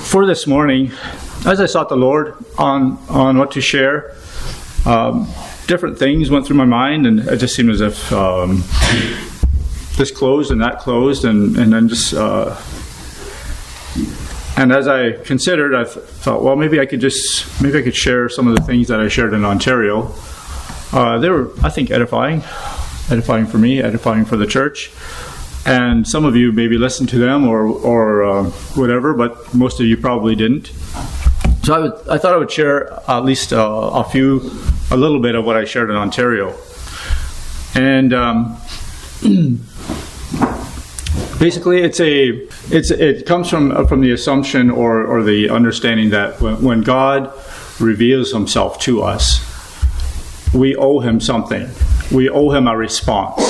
for this morning, as I sought the Lord on what to share, different things went through my mind, and it just seemed as if this closed and that closed, and then just and as I considered, I thought, well, maybe I could share some of the things that I shared in Ontario. They were, I think, edifying for me, edifying for the church. And some of you maybe listened to them or whatever, but most of you probably didn't. So I thought I would share at least a little bit of what I shared in Ontario. And basically, it comes from the assumption or the understanding that when God reveals Himself to us, we owe Him something. We owe Him a response.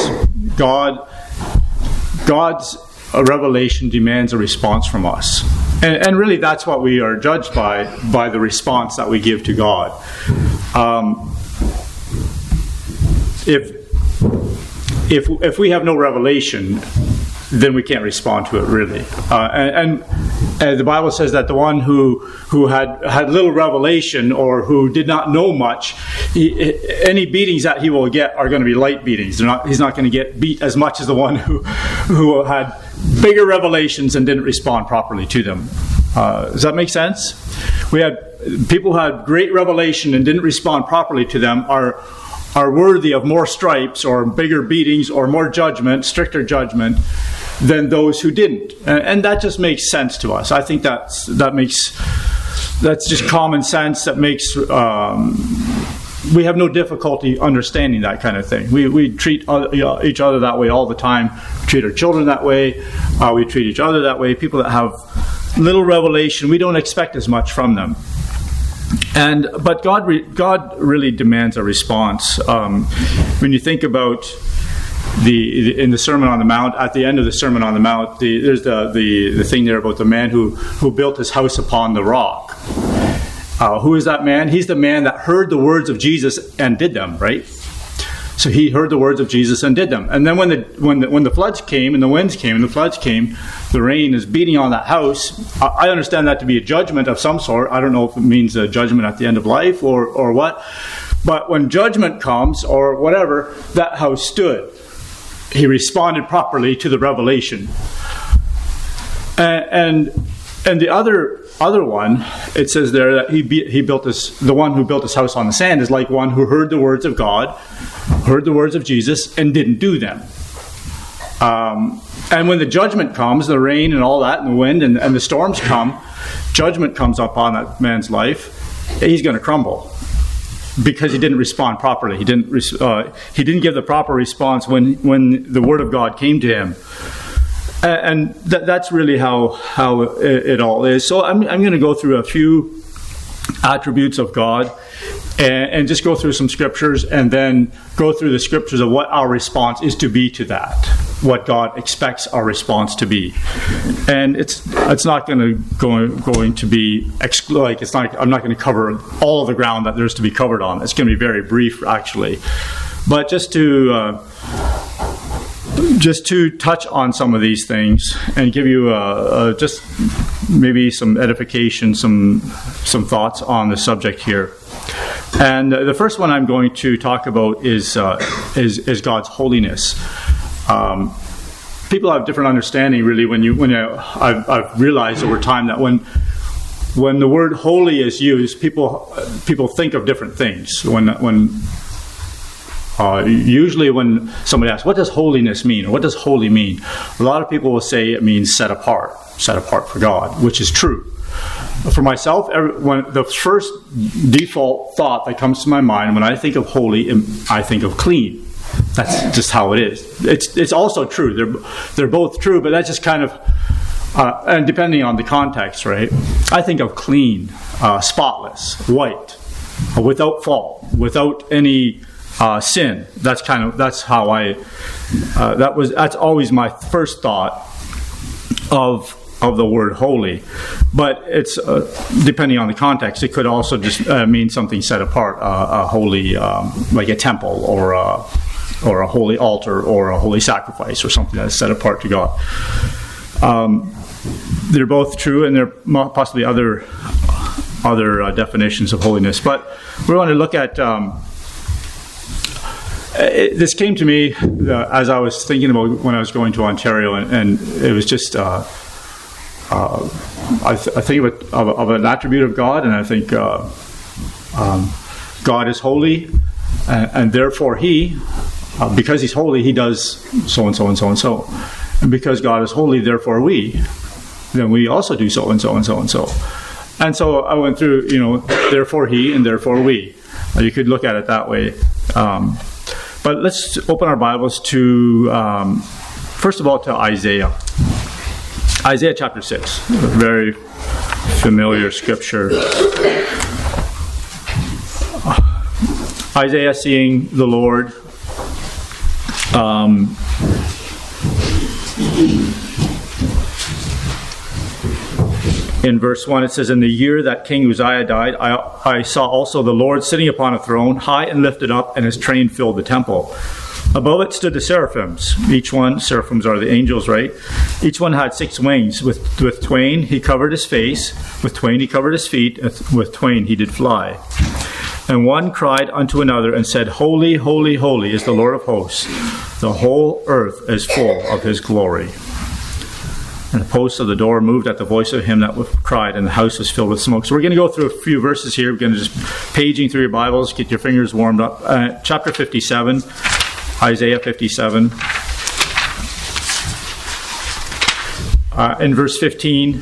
God's revelation demands a response from us. And really that's what we are judged by the response that we give to God. If we have no revelation, then we can't respond to it really. And the Bible says that the one who had little revelation or who did not know much, any beatings that he will get are going to be light beatings. He's not going to get beat as much as the one who had bigger revelations and didn't respond properly to them. Does that make sense? We had people who had great revelation and didn't respond properly to them are worthy of more stripes or bigger beatings or more judgment, stricter judgment, than those who didn't. And that just makes sense to us. I think that's just common sense. That makes we have no difficulty understanding that kind of thing. We treat each other that way all the time. We treat our children that way. We treat each other that way. People that have little revelation, we don't expect as much from them. But God really demands a response. When you think about in the Sermon on the Mount, at the end of the Sermon on the Mount, there's the thing there about the man who built his house upon the rock. Who is that man? He's the man that heard the words of Jesus and did them, right? So he heard the words of Jesus and did them. And then when the floods came and the winds came and the floods came, the rain is beating on that house. I understand that to be a judgment of some sort. I don't know if it means a judgment at the end of life or what. But when judgment comes or whatever, that house stood. He responded properly to the revelation. And the other one, it says there that he built the one who built his house on the sand is like one who heard the words of God, heard the words of Jesus, and didn't do them. And when the judgment comes, the rain and all that, and the wind and the storms come, judgment comes upon that man's life, he's going to crumble because he didn't respond properly. He didn't give the proper response when the Word of God came to him. And that's really how it all is. So I'm going to go through a few attributes of God and just go through some scriptures and then go through the scriptures of what our response is to be to that, what God expects our response to be. And it's not going to be like it's not. I'm not going to cover all of the ground that there's to be covered on. It's going to be very brief, actually, but just to touch on some of these things and give you just maybe some edification, some thoughts on the subject here. And the first one I'm going to talk about is God's holiness. People have different understanding, really. I've realized over time that when the word holy is used, people think of different things. Usually when somebody asks, what does holiness mean? Or what does holy mean? A lot of people will say it means set apart for God, which is true. For myself, when the first default thought that comes to my mind when I think of holy, I think of clean. That's just how it is. It's also true. They're both true, but that's just kind of, and depending on the context, right? I think of clean, spotless, white, without fault, without any sin. That's how that's always my first thought of the word holy. But it's depending on the context, it could also just mean something set apart, a holy, like a temple or a holy altar or a holy sacrifice or something that's set apart to God. they're both true, and there are possibly other definitions of holiness. But we want to look at this came to me as I was thinking about when I was going to Ontario, and it was just I think of an attribute of God, and I think God is holy, and therefore He, because He's holy, He does so and so and so and so, and because God is holy, therefore then we also do so and so and so and so. And so I went through, therefore He and therefore we. You could look at it that way. But let's open our Bibles to, first of all, to Isaiah. Isaiah chapter 6, a very familiar scripture. Isaiah seeing the Lord. In verse 1 it says, "In the year that King Uzziah died, I saw also the Lord sitting upon a throne, high and lifted up, and His train filled the temple. Above it stood the seraphims. Seraphims are the angels, right? Each one had 6 wings. With twain he covered his face, with twain he covered his feet, with twain he did fly. And one cried unto another and said, Holy, holy, holy is the Lord of hosts. The whole earth is full of His glory. And the posts of the door moved at the voice of him that cried, and the house was filled with smoke." So we're going to go through a few verses here. We're going to just paging through your Bibles, get your fingers warmed up. Chapter 57, Isaiah 57. In verse 15,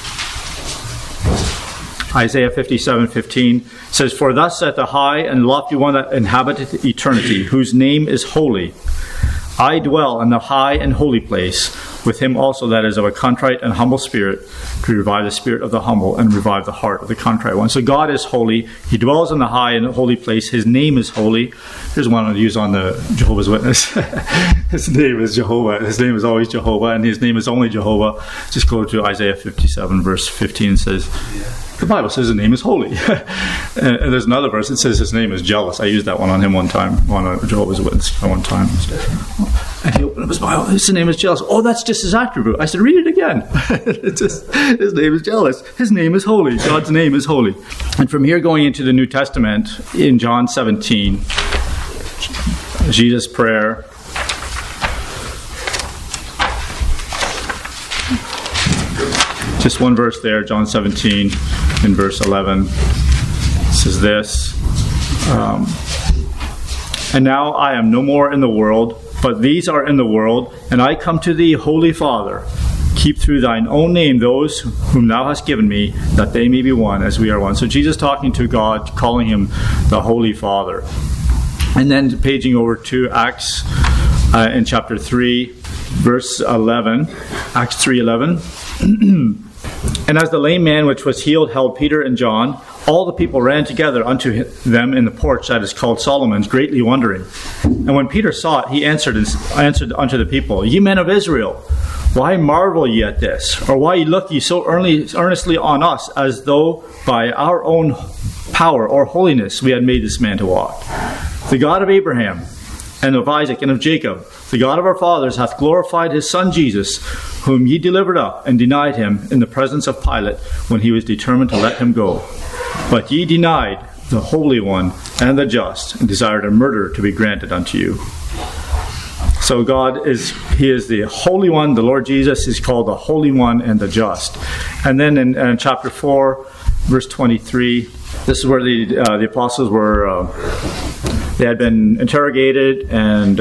Isaiah 57:15 says, "For thus saith the high and lofty one that inhabiteth eternity, whose name is holy. I dwell in the high and holy place, with him also that is of a contrite and humble spirit, to revive the spirit of the humble and revive the heart of the contrite one." So God is holy. He dwells in the high and holy place. His name is holy. Here's one I'll use on the Jehovah's Witness. His name is Jehovah. His name is always Jehovah, and His name is only Jehovah. Just go to Isaiah 57, verse 15, and says, the Bible says His name is holy. And there's another verse that says His name is jealous. I used that one on him one time, on a Jehovah's Witness one time. And he opened up his Bible. His name is jealous. Oh, that's just His attribute. I said, read it again. His name is jealous. His name is holy. God's name is holy. And from here going into the New Testament, in John 17, Jesus' prayer. Just one verse there, John 17, in verse 11. It says this, "And now I am no more in the world, but these are in the world, and I come to thee, Holy Father. Keep through thine own name those whom thou hast given me, that they may be one as we are one." So Jesus talking to God, calling Him the Holy Father. And then paging over to Acts in chapter 3, verse 11. Acts 3:11. "And as the lame man which was healed held Peter and John, all the people ran together unto them in the porch that is called Solomon's, greatly wondering. And when Peter saw it, he answered unto the people, Ye men of Israel, why marvel ye at this? Or why look ye so earnestly on us, as though by our own power or holiness we had made this man to walk? The God of Abraham, and of Isaac, and of Jacob, the God of our fathers, hath glorified His Son Jesus, whom ye delivered up and denied Him in the presence of Pilate, when he was determined to let Him go. But ye denied the Holy One and the Just, and desired a murder to be granted unto you." So He is the Holy One. The Lord Jesus is called the Holy One and the Just. And then in chapter 4, verse 23, this is where the apostles were... They had been interrogated, and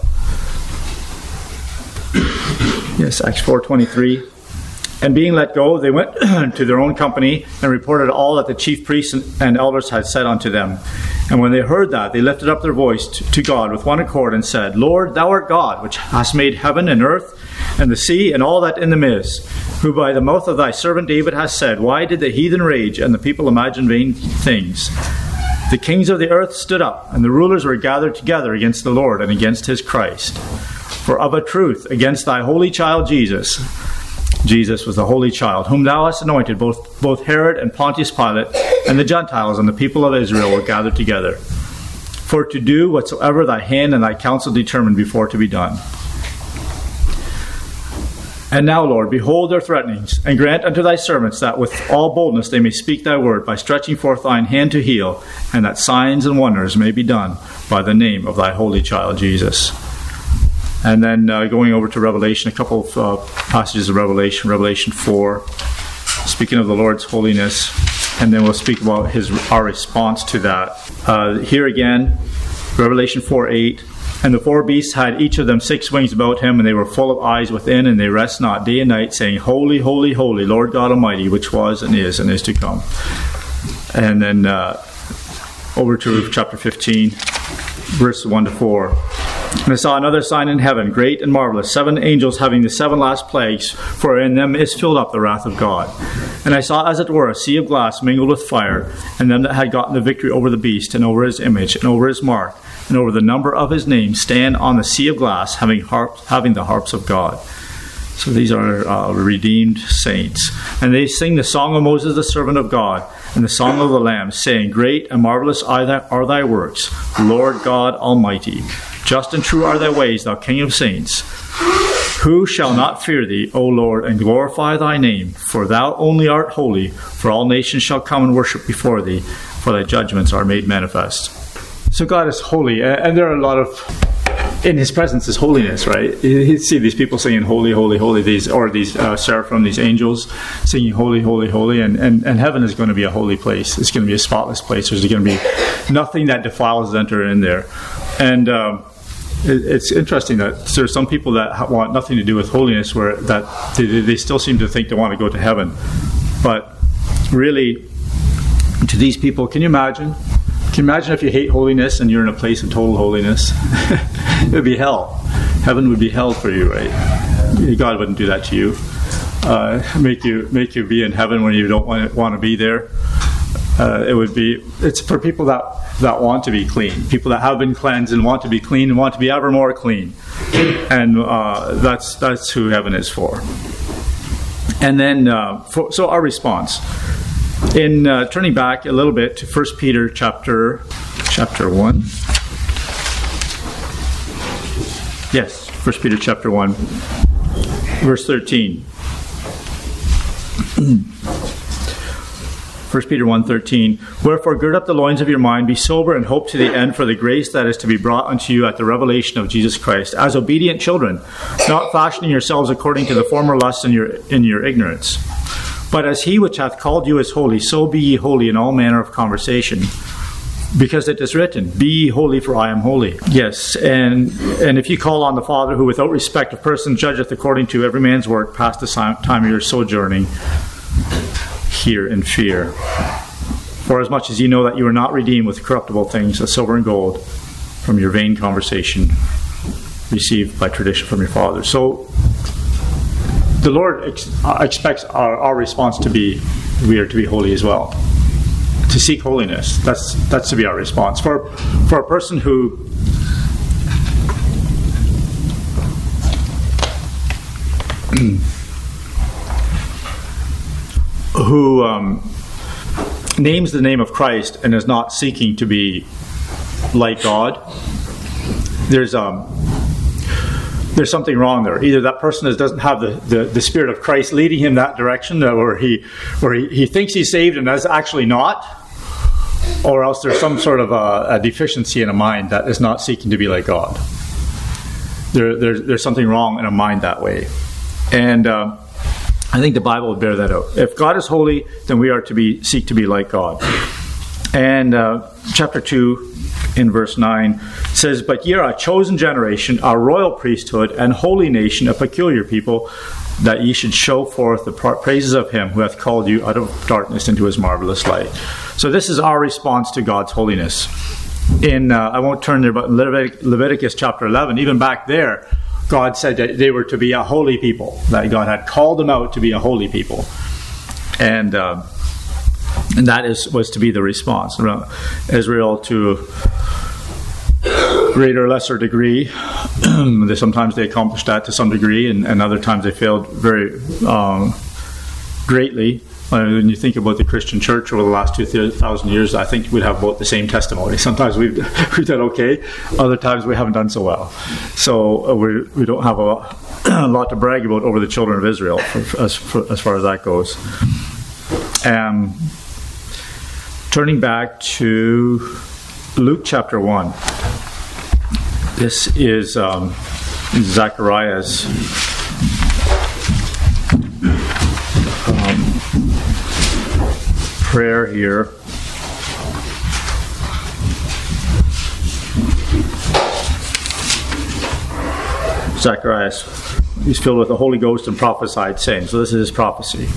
Acts 4:23. "And being let go, they went to their own company and reported all that the chief priests and elders had said unto them. And when they heard that, they lifted up their voice to God with one accord and said, Lord, Thou art God, which hast made heaven and earth and the sea and all that in them is, who by the mouth of Thy servant David hast said, Why did the heathen rage and the people imagine vain things? The kings of the earth stood up, and the rulers were gathered together against the Lord and against His Christ. For of a truth, against Thy holy child Jesus was the holy child, whom Thou hast anointed, both Herod and Pontius Pilate, and the Gentiles and the people of Israel were gathered together, for to do whatsoever Thy hand and Thy counsel determined before to be done. And now, Lord, behold their threatenings, and grant unto thy servants that with all boldness they may speak thy word by stretching forth thine hand to heal, and that signs and wonders may be done by the name of thy holy child Jesus. And then going over to Revelation, a couple of passages of Revelation 4, speaking of the Lord's holiness, and then we'll speak about our response to that. Here again, Revelation 4:8. And the four beasts had each of them 6 wings about him, and they were full of eyes within, and they rest not day and night, saying, Holy, holy, holy, Lord God Almighty, which was and is to come. And then over to chapter 15, verse 1 to 4. And I saw another sign in heaven, great and marvelous, 7 angels having the 7 last plagues, for in them is filled up the wrath of God. And I saw, as it were, a sea of glass mingled with fire, and them that had gotten the victory over the beast, and over his image, and over his mark, and over the number of his name, stand on the sea of glass, having the harps of God. So these are redeemed saints. And they sing the song of Moses, the servant of God, and the song of the Lamb, saying, Great and marvelous are thy works, Lord God Almighty. Just and true are thy ways, thou King of saints. Who shall not fear thee, O Lord, and glorify thy name? For thou only art holy, for all nations shall come and worship before thee, for thy judgments are made manifest. So God is holy, and there are a lot of, in his presence is holiness, right? You see these people singing holy, holy, holy, these seraphim, these angels singing holy, holy, holy, and heaven is going to be a holy place. It's going to be a spotless place. There's going to be nothing that defiles enter in there. And it's interesting that there's some people that want nothing to do with holiness, where that they still seem to think they want to go to heaven. But really, to these people, can you imagine? Can you imagine if you hate holiness and you're in a place of total holiness? It would be hell. Heaven would be hell for you, right? God wouldn't do that to you. Make you be in heaven when you don't want to be there. It's for people that want to be clean, people that have been cleansed and want to be clean and want to be ever more clean, and that's who heaven is for. And then so our response in turning back a little bit to 1 Peter chapter 1. Yes, 1 Peter chapter 1, verse 13. 1 Peter 1:13. Wherefore gird up the loins of your mind, be sober, and hope to the end for the grace that is to be brought unto you at the revelation of Jesus Christ, as obedient children, not fashioning yourselves according to the former lusts in your ignorance. But as he which hath called you is holy, so be ye holy in all manner of conversation. Because it is written, Be ye holy, for I am holy. Yes, and if ye call on the Father, who without respect of person judgeth according to every man's work, past the time of your sojourning here in fear. For as much as ye know that you are not redeemed with corruptible things, as silver and gold, from your vain conversation received by tradition from your fathers. So the Lord expects our response to be, we are to be holy as well. To seek holiness. That's to be our response. For a person who names the name of Christ and is not seeking to be like God, there's something wrong there. Either that person doesn't have the Spirit of Christ leading him that direction, or he thinks he's saved and is actually not, or else there's some sort of a deficiency in a mind that is not seeking to be like God. There's something wrong in a mind that way. And I think the Bible would bear that out. If God is holy, then we are to seek to be like God. And chapter 2 in verse 9 says, But ye are a chosen generation, a royal priesthood, and holy nation, a peculiar people, that ye should show forth the praises of him who hath called you out of darkness into his marvelous light. So this is our response to God's holiness. In I won't turn there, but in Leviticus chapter 11, even back there, God said that they were to be a holy people, that God had called them out to be a holy people. And that was to be the response. Israel, to a greater or lesser degree, sometimes they accomplished that to some degree, and other times they failed very greatly. When you think about the Christian church over the last 2,000 years, I think we'd have both the same testimony. Sometimes we've done okay, other times we haven't done so well. So we don't have a lot to brag about over the children of Israel as far as that goes. Turning back to Luke chapter 1. This is Zachariah's prayer here. Zacharias, he's filled with the Holy Ghost and prophesied, saying, so this is his prophecy.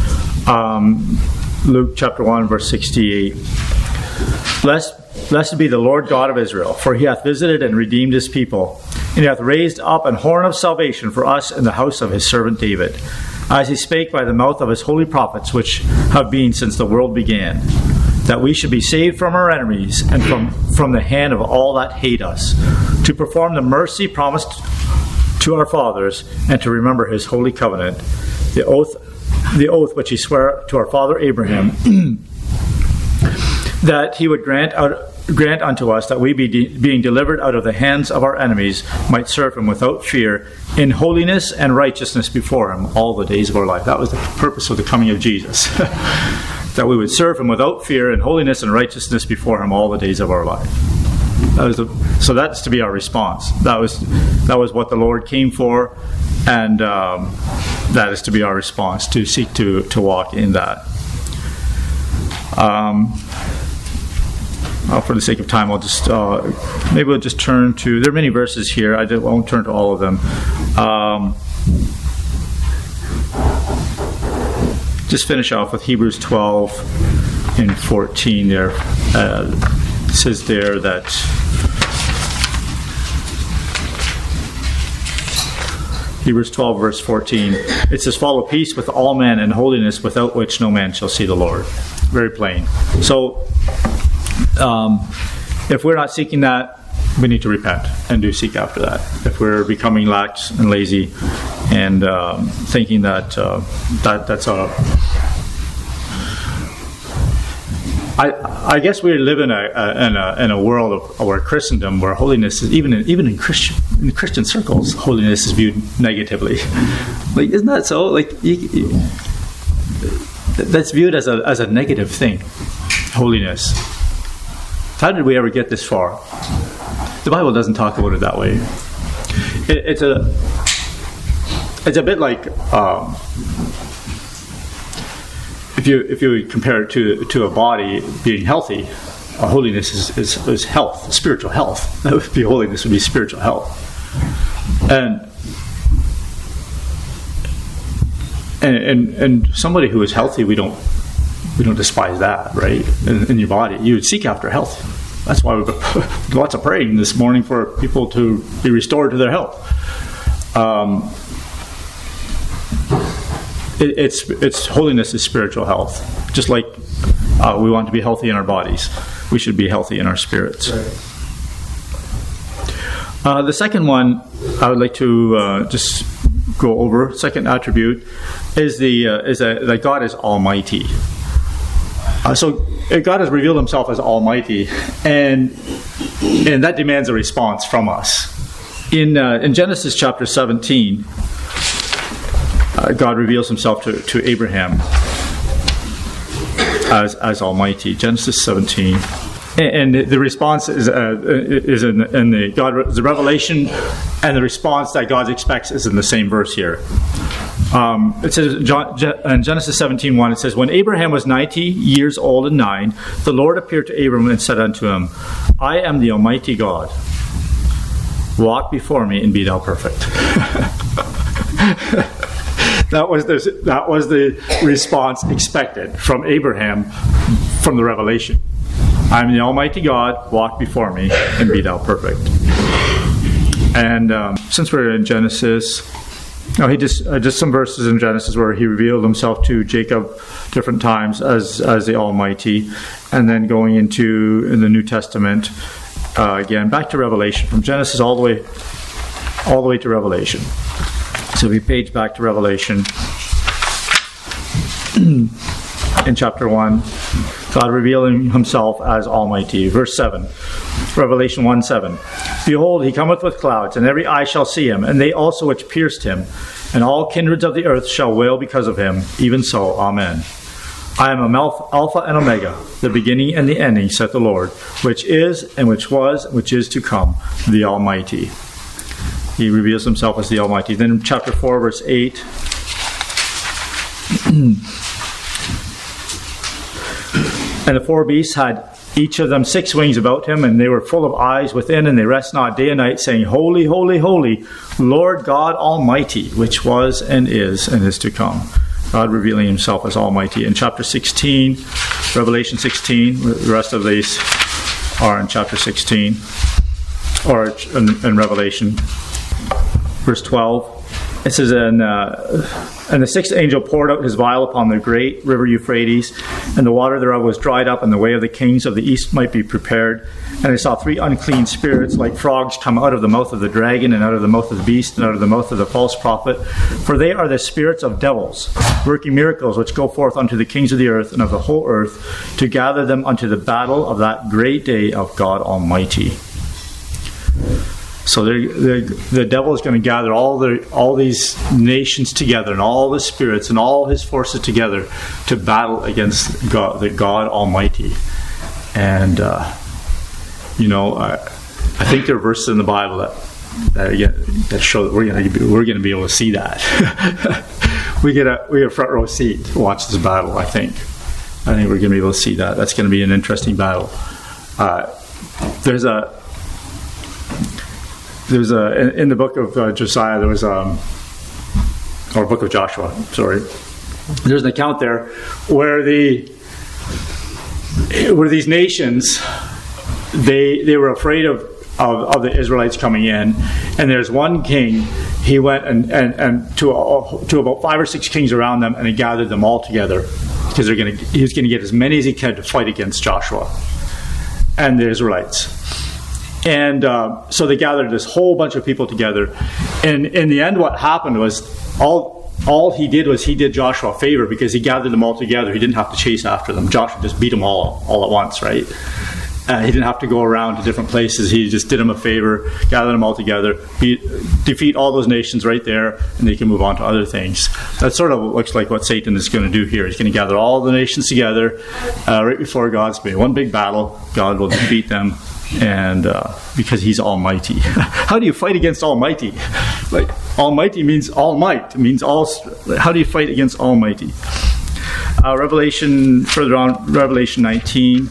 Luke chapter 1, verse 68. Blessed be the Lord God of Israel, for he hath visited and redeemed his people, and he hath raised up an horn of salvation for us in the house of his servant David, as he spake by the mouth of his holy prophets, which have been since the world began, that we should be saved from our enemies and from the hand of all that hate us, to perform the mercy promised to our fathers, and to remember his holy covenant, the oath which he sware to our father Abraham, that he would grant unto us that we, being delivered out of the hands of our enemies, might serve him without fear, in holiness and righteousness before him all the days of our life. That was the purpose of the coming of Jesus. That we would serve him without fear, in holiness and righteousness before him all the days of our life. So that's to be our response. That was what the Lord came for, and that is to be our response, to seek to walk in that. For the sake of time, I'll just maybe we'll just turn to. There are many verses here. I won't turn to all of them. Just finish off with Hebrews 12 and 14. There it says there that Hebrews 12 verse 14. It says, "Follow peace with all men and holiness, without which no man shall see the Lord." Very plain. So. If we're not seeking that, we need to repent and do seek after that. If we're becoming lax and lazy and thinking that that's I guess we live in a world of our Christendom where holiness is even in Christian circles, holiness is viewed negatively. Like, isn't that so? Like, that's viewed as a negative thing. Holiness. How did we ever get this far? The Bible doesn't talk about it that way. It's a bit like if you compare it to a body being healthy, holiness is health, spiritual health. That would be holiness, would be spiritual health, and somebody who is healthy, we don't despise that, right? In your body, you would seek after health. That's why we've got lots of praying this morning for people to be restored to their health. It's holiness is spiritual health. Just like we want to be healthy in our bodies, we should be healthy in our spirits. Right. The second one I would like to just go over. Second attribute is that God is Almighty. So God has revealed himself as Almighty, and that demands a response from us. In Genesis chapter 17, God reveals himself to Abraham as Almighty. Genesis 17. And the response is in the revelation, and the response that God expects is in the same verse here. It says in Genesis 17:1, it says, "When Abraham was 90 years old and 9, the Lord appeared to Abram and said unto him, I am the Almighty God. Walk before me and be thou perfect." That was the response expected from Abraham from the revelation. I am the Almighty God. Walk before me and be thou perfect. And since we're in Genesis. No, he just some verses in Genesis where he revealed himself to Jacob different times as the Almighty, and then going in the New Testament again back to Revelation, from Genesis all the way to Revelation. So we page back to Revelation. in chapter 1, God revealing himself as Almighty. Verse 7, Revelation 1:7. Behold, he cometh with clouds, and every eye shall see him, and they also which pierced him, and all kindreds of the earth shall wail because of him. Even so, Amen. I am Alpha and Omega, the beginning and the ending, saith the Lord, which is, and which was, and which is to come, the Almighty. He reveals himself as the Almighty. Then in chapter 4, verse 8, and the four beasts had each of them 6 wings about him, and they were full of eyes within, and they rest not day and night, saying, Holy, holy, holy, Lord God Almighty, which was and is to come. God revealing himself as Almighty. In chapter 16, Revelation 16, the rest of these are in chapter 16, or in Revelation. Verse 12, it says, And the sixth angel poured out his vial upon the great river Euphrates, and the water thereof was dried up, and the way of the kings of the east might be prepared. And I saw 3 unclean spirits like frogs come out of the mouth of the dragon, and out of the mouth of the beast, and out of the mouth of the false prophet. For they are the spirits of devils, working miracles, which go forth unto the kings of the earth and of the whole earth, to gather them unto the battle of that great day of God Almighty. So the devil is going to gather all these nations together, and all the spirits and all his forces together to battle against God, the God Almighty. And I think there are verses in the Bible that show that we're going to be able to see that. we get a front row seat to watch this battle. I think we're going to be able to see that. That's going to be an interesting battle. There's in the book of Josiah, or book of Joshua, sorry. There's an account there where these nations, they were afraid of the Israelites coming in, and there's one king. He went and to about 5 or 6 kings around them, and he gathered them all together because he was going to get as many as he could to fight against Joshua and the Israelites. And so they gathered this whole bunch of people together. And in the end, what happened was all he did was he did Joshua a favor because he gathered them all together. He didn't have to chase after them. Joshua just beat them all at once, right? He didn't have to go around to different places. He just did them a favor, gathered them all together, defeat all those nations right there, and they can move on to other things. That sort of looks like what Satan is going to do here. He's going to gather all the nations together right before God's be one big battle. God will defeat them. And because he's Almighty. How do you fight against Almighty? Like, Almighty means all might. It means all. How do you fight against Almighty? Further on, Revelation 19.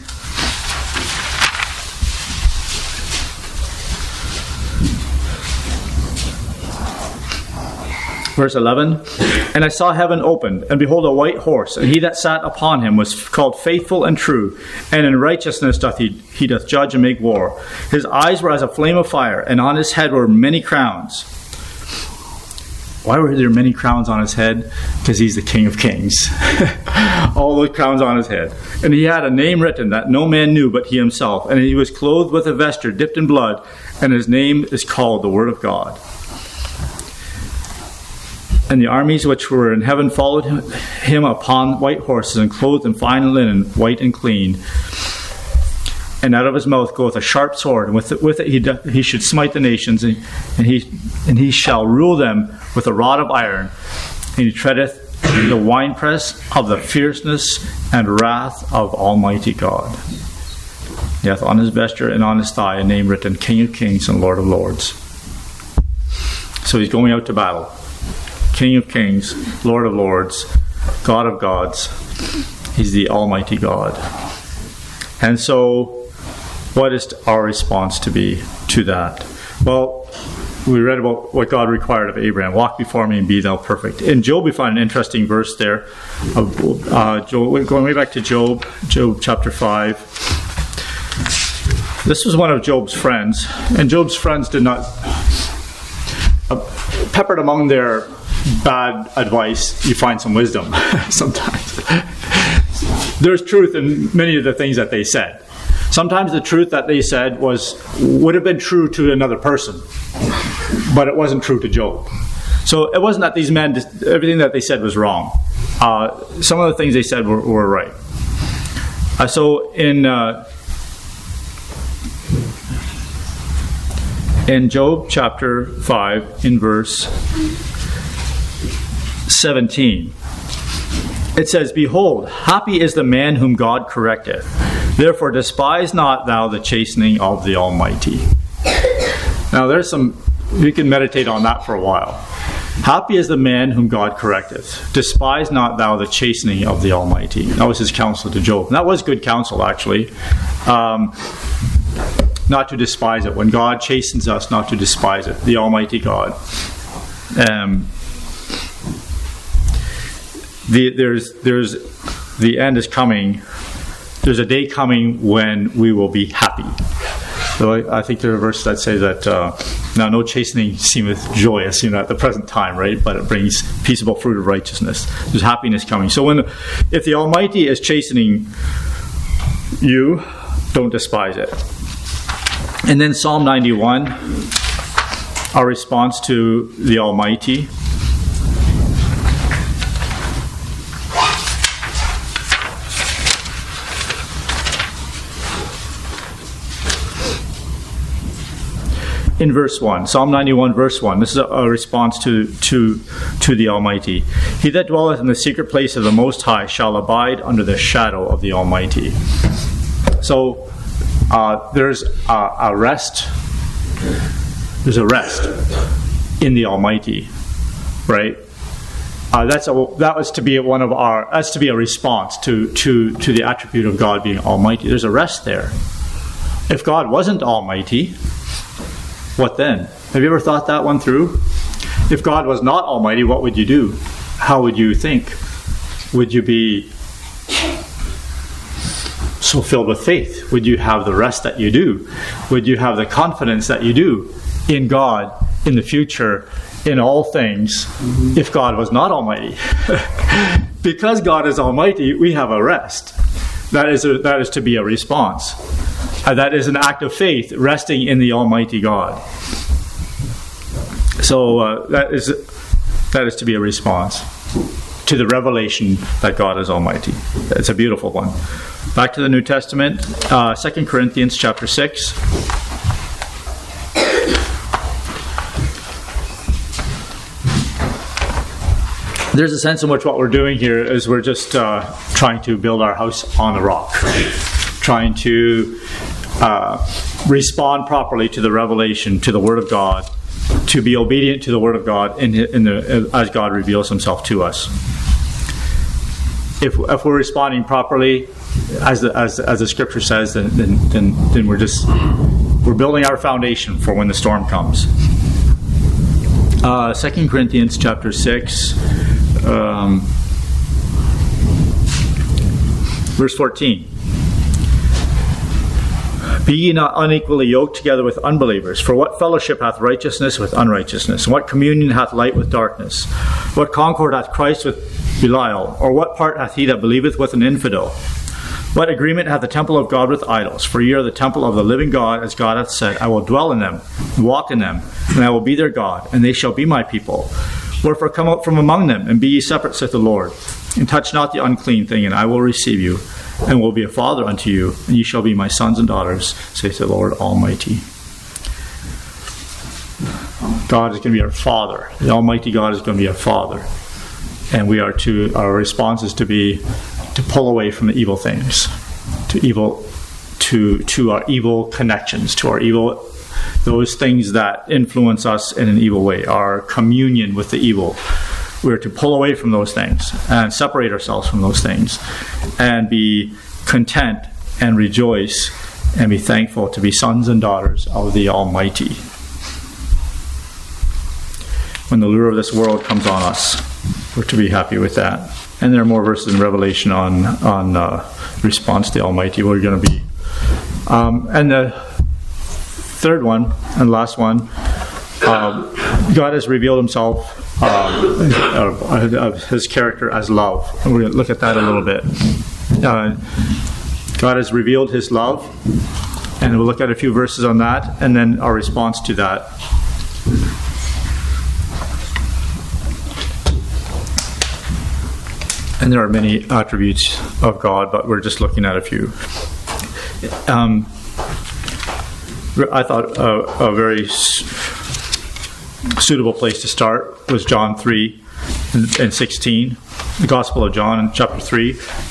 Verse 11, And I saw heaven opened, and behold a white horse, and he that sat upon him was called Faithful and True, and in righteousness he doth judge and make war. His eyes were as a flame of fire, and on his head were many crowns. Why were there many crowns on his head? Because he's the King of Kings. All the crowns on his head. And he had a name written that no man knew but he himself, and he was clothed with a vesture dipped in blood, and his name is called the Word of God. And the armies which were in heaven followed him upon white horses, and clothed in fine linen, white and clean. And out of his mouth goeth a sharp sword, and with it he should smite the nations, and he shall rule them with a rod of iron. And he treadeth the winepress of the fierceness and wrath of Almighty God. He hath on his vesture and on his thigh a name written, King of Kings and Lord of Lords. So he's going out to battle. King of Kings, Lord of Lords, God of gods. He's the Almighty God. And so, what is our response to be to that? Well, we read about what God required of Abraham. Walk before me and be thou perfect. In Job, we find an interesting verse there. Going way back to Job chapter 5. This was one of Job's friends. And Job's friends did not... peppered among their bad advice, you find some wisdom sometimes. There's truth in many of the things that they said. Sometimes the truth that they said would have been true to another person, but it wasn't true to Job. So it wasn't that these men, everything that they said was wrong. some of the things they said were right. So in Job chapter 5, in verse 17, it says, "Behold, happy is the man whom God correcteth. Therefore despise not thou the chastening of the Almighty." Now you can meditate on that for a while. Happy is the man whom God correcteth. Despise not thou the chastening of the Almighty. That was his counsel to Job. And that was good counsel, actually. Not to despise it. When God chastens us, not to despise it. The Almighty God. The end is coming. There's a day coming when we will be happy. So I think there are verses that say that now no chastening seemeth joyous, at the present time, right? But it brings peaceable fruit of righteousness. There's happiness coming. So if the Almighty is chastening you, don't despise it. And then Psalm 91, our response to the Almighty. In verse 1, Psalm 91, verse 1, this is a response to the Almighty. "He that dwelleth in the secret place of the Most High shall abide under the shadow of the Almighty." So there's a rest. There's a rest in the Almighty, right? That's to be a response to the attribute of God being Almighty. There's a rest there. If God wasn't Almighty, what then? Have you ever thought that one through? If God was not Almighty, what would you do? How would you think? Would you be so filled with faith? Would you have the rest that you do? Would you have the confidence that you do in God, in the future, in all things, if God was not Almighty? Because God is Almighty, we have a rest. That is to be a response. That is an act of faith, resting in the Almighty God. So that is to be a response to the revelation that God is Almighty. It's a beautiful one. Back to the New Testament, 2 Corinthians chapter 6. There's a sense in which what we're doing here is we're just trying to build our house on the rock. Trying to respond properly to the revelation, to the Word of God, to be obedient to the Word of God as God reveals Himself to us. If we're responding properly, as the Scripture says, then we're building our foundation for when the storm comes. 2 Corinthians chapter 6, verse 14. "Be ye not unequally yoked together with unbelievers. For what fellowship hath righteousness with unrighteousness? And what communion hath light with darkness? What concord hath Christ with Belial? Or what part hath he that believeth with an infidel? What agreement hath the temple of God with idols? For ye are the temple of the living God, as God hath said, I will dwell in them, and walk in them, and I will be their God, and they shall be my people. Wherefore come out from among them, and be ye separate, saith the Lord. And touch not the unclean thing, and I will receive you, and will be a father unto you, and ye shall be my sons and daughters, saith the Lord Almighty." God is going to be our Father. The Almighty God is going to be our Father. And our response is to pull away from the evil things, to our evil connections, to those things that influence us in an evil way, our communion with the evil. We're to pull away from those things and separate ourselves from those things and be content and rejoice and be thankful to be sons and daughters of the Almighty. When the lure of this world comes on us, we're to be happy with that. And there are more verses in Revelation on response to the Almighty. We're going to be. And the third one and last one, God has revealed Himself, of His character as love. And we're going to look at that a little bit. God has revealed His love, and we'll look at a few verses on that, and then our response to that. And there are many attributes of God, but we're just looking at a few. I thought a very suitable place to start was John 3 and 16, the Gospel of John in chapter 3.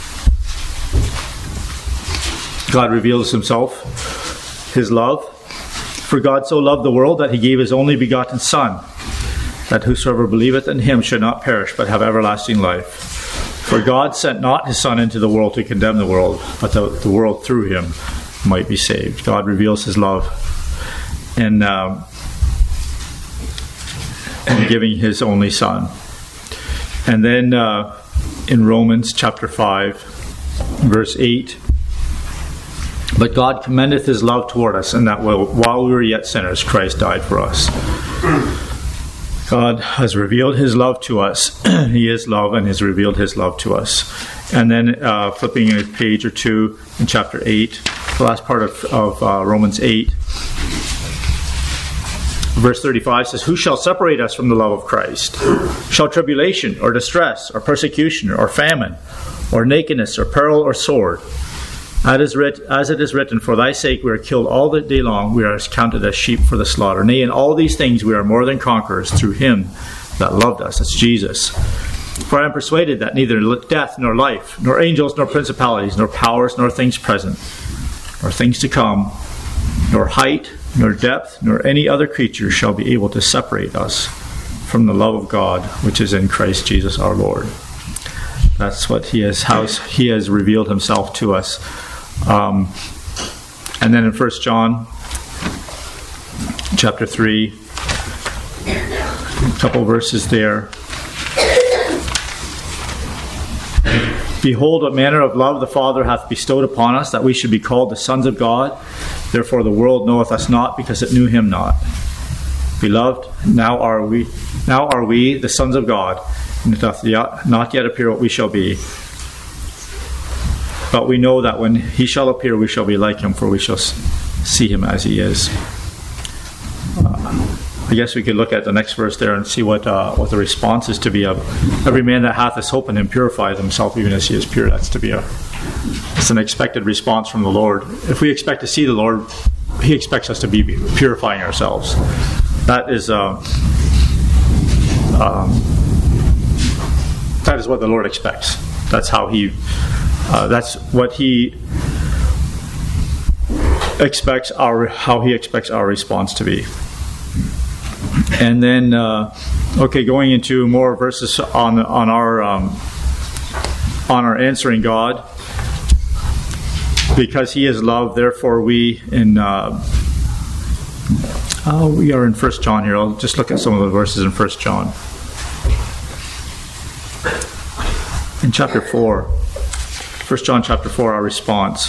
God reveals himself, his love. For God so loved the world that he gave his only begotten Son, that whosoever believeth in him should not perish, but have everlasting life. For God sent not his Son into the world to condemn the world, but that the world through him might be saved. God reveals his love in giving his only Son. And then in Romans chapter 5, verse 8, but God commendeth his love toward us, in that while we were yet sinners, Christ died for us. God has revealed his love to us. He is love and has revealed his love to us. And then flipping a page or two in chapter 8, the last part of Romans 8, verse 35 says, who shall separate us from the love of Christ? Shall tribulation or distress or persecution or famine or nakedness or peril or sword? As it is written, for thy sake we are killed all the day long, we are counted as sheep for the slaughter. Nay, in all these things we are more than conquerors through him that loved us. That's Jesus. For I am persuaded that neither death nor life, nor angels nor principalities, nor powers, nor things present, nor things to come, nor height, nor depth, nor any other creature shall be able to separate us from the love of God, which is in Christ Jesus our Lord. That's what he has revealed himself to us. And then in 1 John chapter 3, a couple verses there. Behold, what manner of love the Father hath bestowed upon us, that we should be called the sons of God. Therefore the world knoweth us not, because it knew him not. Beloved, now are we the sons of God, and it doth not yet appear what we shall be. But we know that when he shall appear, we shall be like him, for we shall see him as he is. I guess we could look at the next verse there and see what the response is to be of every man that hath this hope in him purifieth himself even as he is pure. It's an expected response from the Lord. If we expect to see the Lord, he expects us to be purifying ourselves. That is what the Lord expects. That's what he expects how he expects our response to be. And then, going into more verses on our answering God. Because he is love, therefore we are in 1 John here. I'll just look at some of the verses in 1 John. In chapter 4, 1 John chapter 4, our response.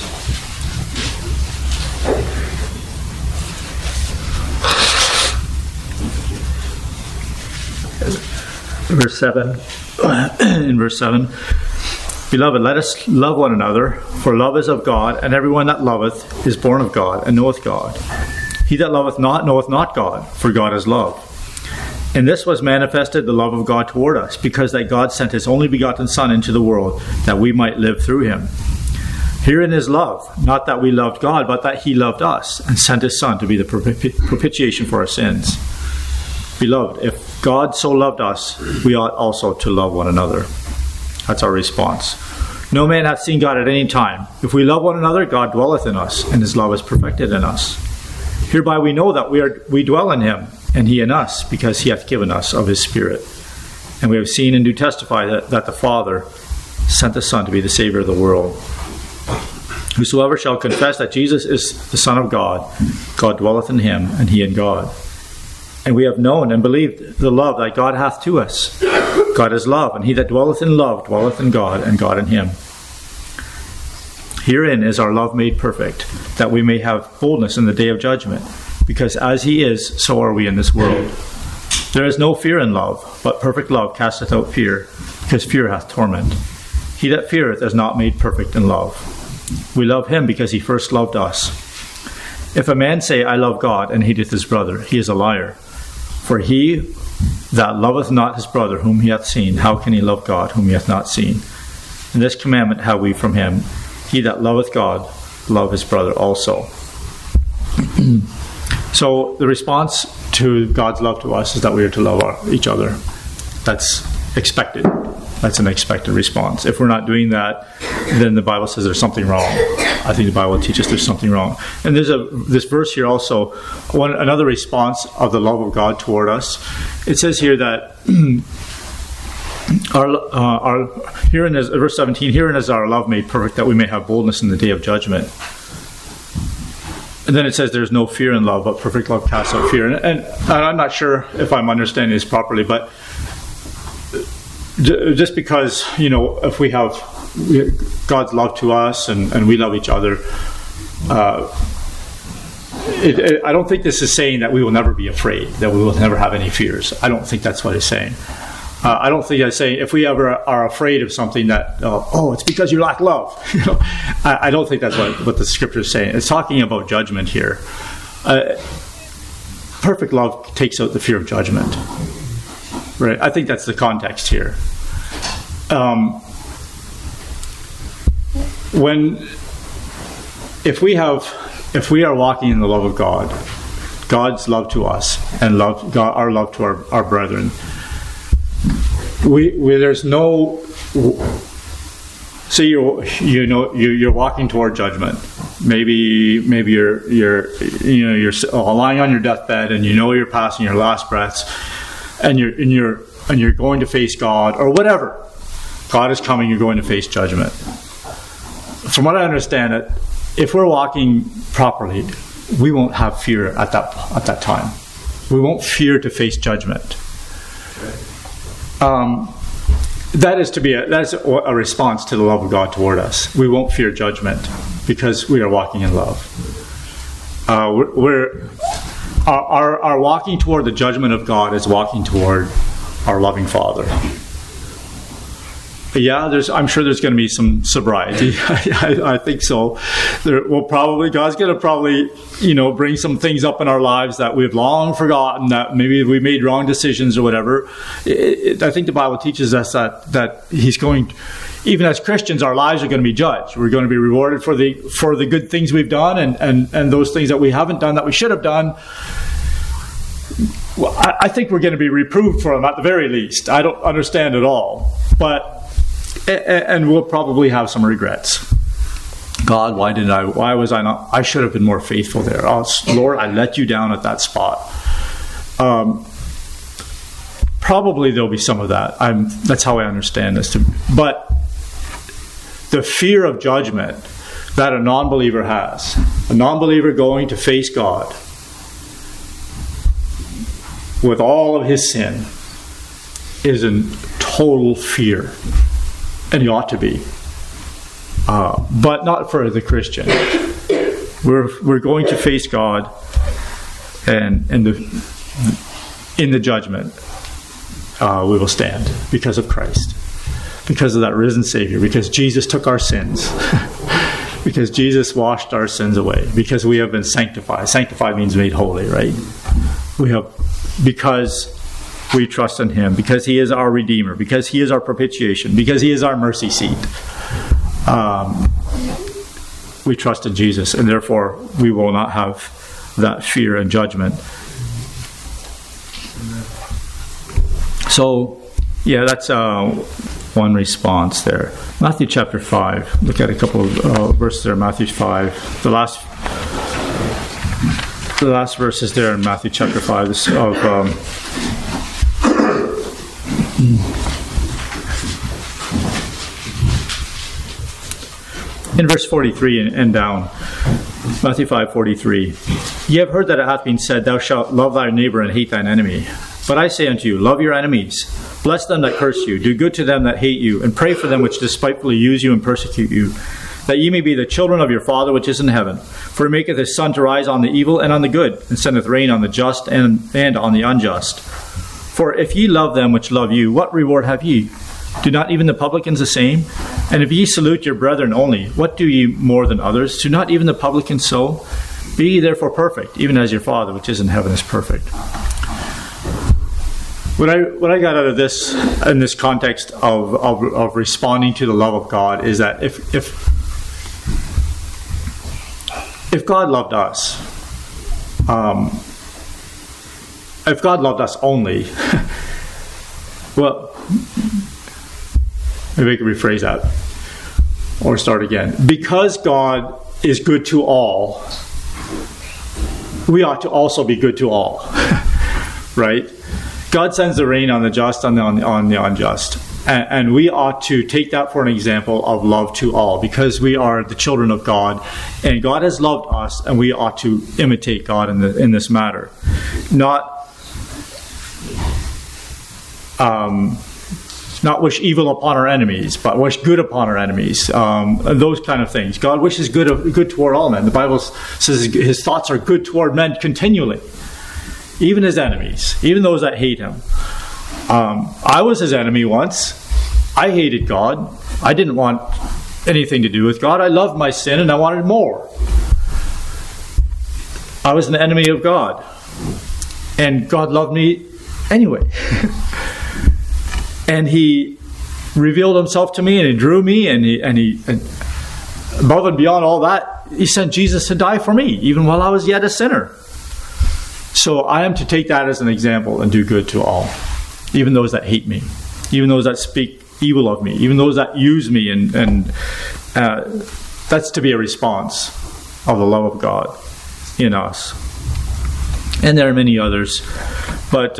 Verse 7. In verse 7. Beloved, let us love one another, for love is of God, and everyone that loveth is born of God, and knoweth God. He that loveth not knoweth not God, for God is love. And this was manifested the love of God toward us, because that God sent his only begotten Son into the world, that we might live through him. Herein is love, not that we loved God, but that he loved us, and sent his Son to be the propitiation for our sins. Beloved, if God so loved us, we ought also to love one another. That's our response. No man hath seen God at any time. If we love one another, God dwelleth in us, and his love is perfected in us. Hereby we know that we dwell in him, and he in us, because he hath given us of his Spirit. And we have seen and do testify that the Father sent the Son to be the Savior of the world. Whosoever shall confess that Jesus is the Son of God, God dwelleth in him, and he in God. And we have known and believed the love that God hath to us. God is love, and he that dwelleth in love dwelleth in God, and God in him. Herein is our love made perfect, that we may have boldness in the day of judgment. Because as he is, so are we in this world. There is no fear in love, but perfect love casteth out fear, because fear hath torment. He that feareth is not made perfect in love. We love him because he first loved us. If a man say, I love God, and hateth his brother, he is a liar. For he that loveth not his brother whom he hath seen, how can he love God whom he hath not seen? And this commandment have we from him, he that loveth God, love his brother also. So the response to God's love to us is that we are to love each other. That's expected. That's an expected response. If we're not doing that, then the Bible says there's something wrong. I think the Bible teaches there's something wrong. And there's this verse here also, another response of the love of God toward us. It says here that herein is verse 17. Herein is our love made perfect, that we may have boldness in the day of judgment. And then it says there's no fear in love, but perfect love casts out fear. And I'm not sure if I'm understanding this properly, but just because, if we have God's love to us and we love each other, I don't think this is saying that we will never be afraid, that we will never have any fears. I don't think that's what it's saying. I don't think it's saying if we ever are afraid of something that, it's because you lack love. I don't think that's what the scripture is saying. It's talking about judgment here. Perfect love takes out the fear of judgment. Right? I think that's the context here. If we are walking in the love of God, God's love to us, and our love to our brethren, there's no. So you're walking toward judgment. Maybe you're lying on your deathbed, and you're passing your last breaths, and you're going to face God or whatever. God is coming. You're going to face judgment. From what I understand, if we're walking properly, we won't have fear at that time. We won't fear to face judgment. That's a response to the love of God toward us. We won't fear judgment because we are walking in love. Our walking toward the judgment of God is walking toward our loving Father. Yeah, I'm sure there's going to be some sobriety. I think so. God's going to probably, bring some things up in our lives that we've long forgotten, that maybe we made wrong decisions or whatever. I think the Bible teaches us that He's going, even as Christians, our lives are going to be judged. We're going to be rewarded for the good things we've done and those things that we haven't done that we should have done. Well, I think we're going to be reproved for them at the very least. I don't understand it all, and we'll probably have some regrets. God, why was I not? I should have been more faithful there. Oh, Lord, I let you down at that spot. Probably there'll be some of that. That's how I understand this. But the fear of judgment that a non-believer has, a non-believer going to face God with all of his sin, is in total fear. And he ought to be. But not for the Christian. We're going to face God and in the judgment. We will stand because of Christ. Because of that risen Savior. Because Jesus took our sins. Because Jesus washed our sins away. Because we have been sanctified. Sanctified means made holy, right? Because we trust in Him, because He is our Redeemer, because He is our propitiation, because He is our mercy seat. We trust in Jesus, and therefore we will not have that fear and judgment. So, that's one response there. Matthew chapter 5. Look at a couple of verses there. Matthew 5. The last verses there in Matthew chapter 5 in verse 43 and down. Matthew 5:43. Ye have heard that it hath been said, Thou shalt love thy neighbor and hate thine enemy. But I say unto you, love your enemies, bless them that curse you, do good to them that hate you, and pray for them which despitefully use you and persecute you, that ye may be the children of your Father which is in heaven. For He maketh His sun to rise on the evil and on the good, and sendeth rain on the just and on the unjust. For if ye love them which love you, what reward have ye? Do not even the publicans the same? And if ye salute your brethren only, what do ye more than others? Do not even the publicans so? Be ye therefore perfect, even as your Father which is in heaven is perfect. What I got out of this, in this context of responding to the love of God, is that if God loved us, if God loved us only, well, maybe I can rephrase that or start again. Because God is good to all, we ought to also be good to all, right? God sends the rain on the just and on the unjust. And we ought to take that for an example of love to all, because we are the children of God, and God has loved us, and we ought to imitate God in this matter. Not wish evil upon our enemies, but wish good upon our enemies. Those kind of things. God wishes good toward all men. The Bible says His thoughts are good toward men continually, even His enemies, even those that hate Him. I was His enemy once. I hated God. I didn't want anything to do with God. I loved my sin and I wanted more. I was an enemy of God. And God loved me anyway. And He revealed Himself to me, and He drew me, and above and beyond all that, He sent Jesus to die for me, even while I was yet a sinner. So I am to take that as an example and do good to all, even those that hate me, even those that speak evil of me, even those that use me, and that's to be a response of the love of God in us. And there are many others, but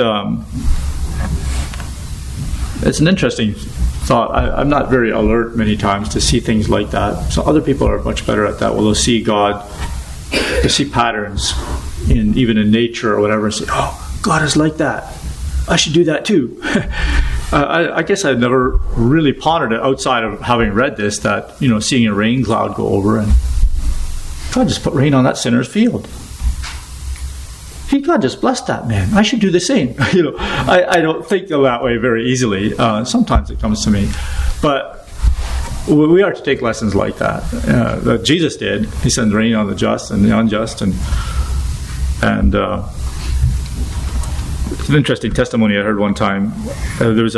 it's an interesting thought. I'm not very alert many times to see things like that. So other people are much better at that. Well, they'll see God, they see patterns even in nature or whatever, and say, "Oh, God is like that. I should do that too." I guess I've never really pondered it outside of having read this, that, seeing a rain cloud go over and God just put rain on that sinner's field. God just blessed that man. I should do the same. I don't think that way very easily. Sometimes it comes to me. But we are to take lessons like that. That Jesus did. He sends rain on the just and the unjust. And it's an interesting testimony I heard one time. There was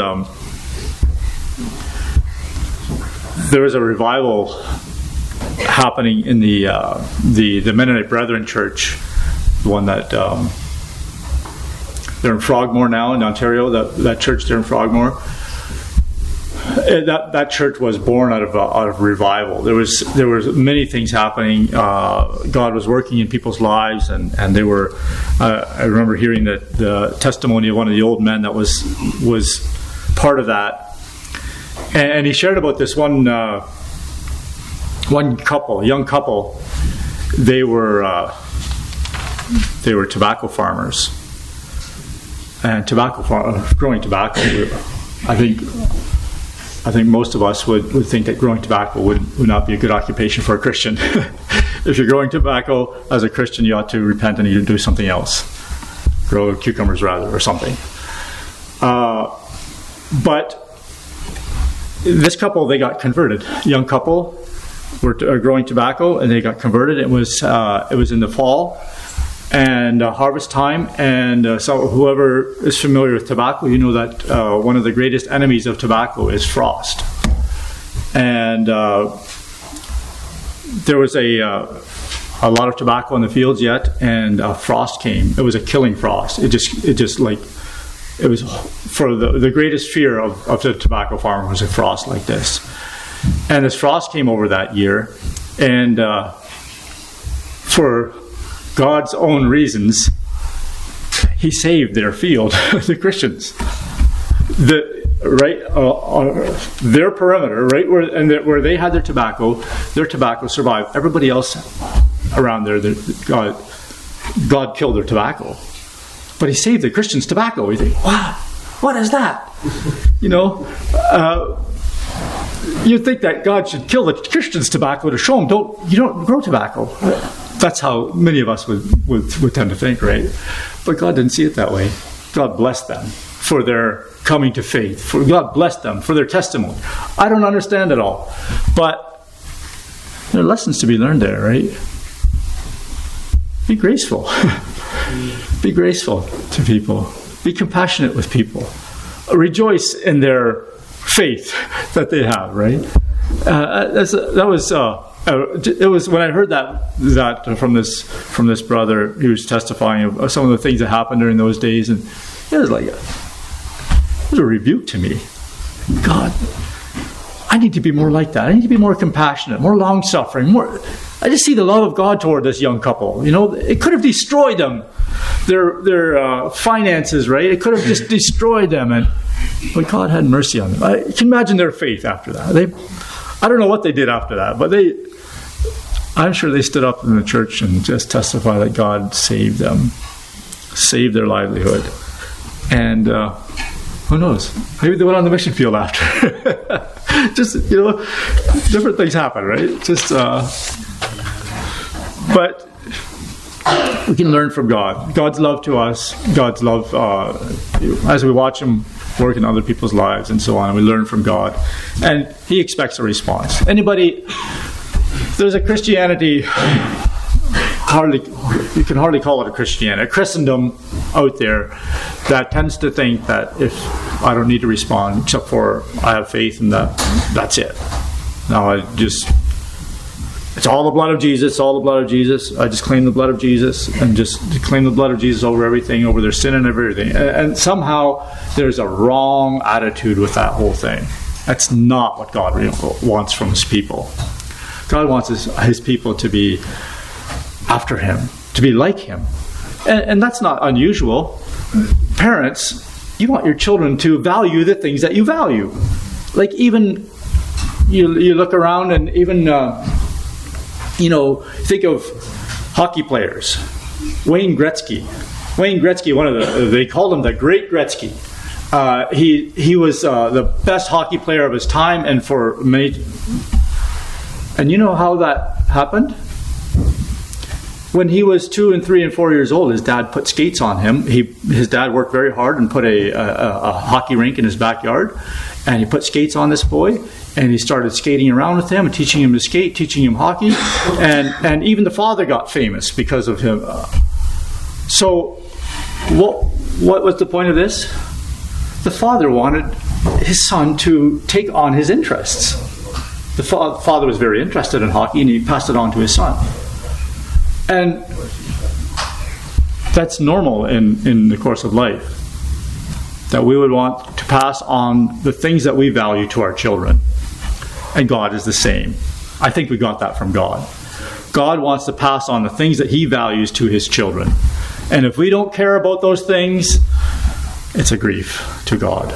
a revival happening in the Mennonite Brethren Church, the one that they're in Frogmore now in Ontario. That church there in Frogmore. That church was born out of revival. There was many things happening. God was working in people's lives, and they were. I remember hearing the testimony of one of the old men that was part of that, and he shared about this one couple, young couple. They were tobacco farmers, and growing tobacco. I think most of us would think that growing tobacco would not be a good occupation for a Christian. If you're growing tobacco as a Christian, you ought to repent and you do something else. Grow cucumbers rather, or something. But this couple, they got converted. Young couple were growing tobacco, and they got converted. It was in the fall and harvest time, and so whoever is familiar with tobacco, you know that one of the greatest enemies of tobacco is frost. And there was a lot of tobacco in the fields yet, and frost came. It was a killing frost. It was for the greatest fear of the tobacco farmer was a frost like this. And this frost came over that year, and for God's own reasons, He saved their field, the Christians. Their perimeter, right where they had their tobacco survived. Everybody else around there, God killed their tobacco, but He saved the Christians' tobacco. You think, wow, what is that? You'd think that God should kill the Christians' tobacco to show them you don't grow tobacco. That's how many of us would tend to think, right? But God didn't see it that way. God blessed them for their coming to faith. God blessed them for their testimony. I don't understand it all, but there are lessons to be learned there, right? Be graceful. Be graceful to people. Be compassionate with people. Rejoice in their faith that they have, right? It was when I heard that from this brother. He was testifying of some of the things that happened during those days, and it was a rebuke to me. God, I need to be more like that. I need to be more compassionate, more long-suffering, more. I just see the love of God toward this young couple. It could have destroyed them, their finances, right? It could have just destroyed them, but God had mercy on them. I can imagine their faith after that. I don't know what they did after that, but I'm sure they stood up in the church and just testified that God saved them, saved their livelihood, and who knows? Maybe they went on the mission field after. Just different things happen, right? But we can learn from God. God's love to us, God's love as we watch Him work in other people's lives and so on. We learn from God, and He expects a response. There's a Christianity. You can hardly call it a Christianity, a Christendom out there that tends to think that if I don't need to respond except for I have faith and that's it. Now it's all the blood of Jesus, all the blood of Jesus. I just claim the blood of Jesus and just claim the blood of Jesus over everything, over their sin and everything. And somehow there's a wrong attitude with that whole thing. That's not what God wants from His people. God wants His people to be after Him, to be like Him. And that's not unusual. Parents, you want your children to value the things that you value. Like even, you look around and even, think of hockey players. Wayne Gretzky, they called him the Great Gretzky. He was the best hockey player of his time, and for many. And you know how that happened? When he was 2 and 3 and 4 years old, his dad put skates on him. His dad worked very hard and put a hockey rink in his backyard, and he put skates on this boy, and he started skating around with him and teaching him to skate, teaching him hockey, and even the father got famous because of him. So, what was the point of this? The father wanted his son to take on his interests. The father was very interested in hockey, and he passed it on to his son. And that's normal in the course of life, that we would want to pass on the things that we value to our children. And God is the same. I think we got that from God. God wants to pass on the things that He values to His children. And if we don't care about those things, it's a grief to God.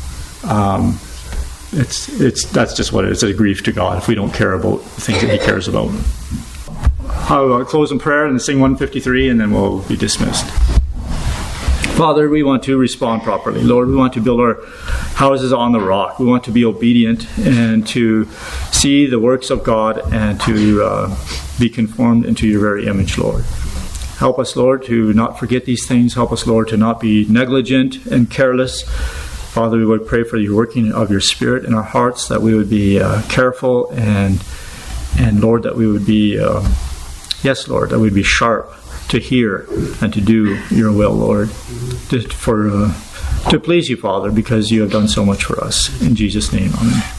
That's just what it is. It's a grief to God if we don't care about the things that He cares about. I'll close in prayer and sing 153, and then we'll be dismissed. Father, we want to respond properly. Lord, we want to build our houses on the rock. We want to be obedient and to see the works of God and to be conformed into your very image, Lord. Help us, Lord, to not forget these things. Help us, Lord, to not be negligent and careless. Father, we would pray for the working of your Spirit in our hearts, that we would be careful and Lord, that we would be, yes, Lord, that we'd be sharp to hear and to do your will, Lord, to please you, Father, because you have done so much for us. In Jesus' name, amen.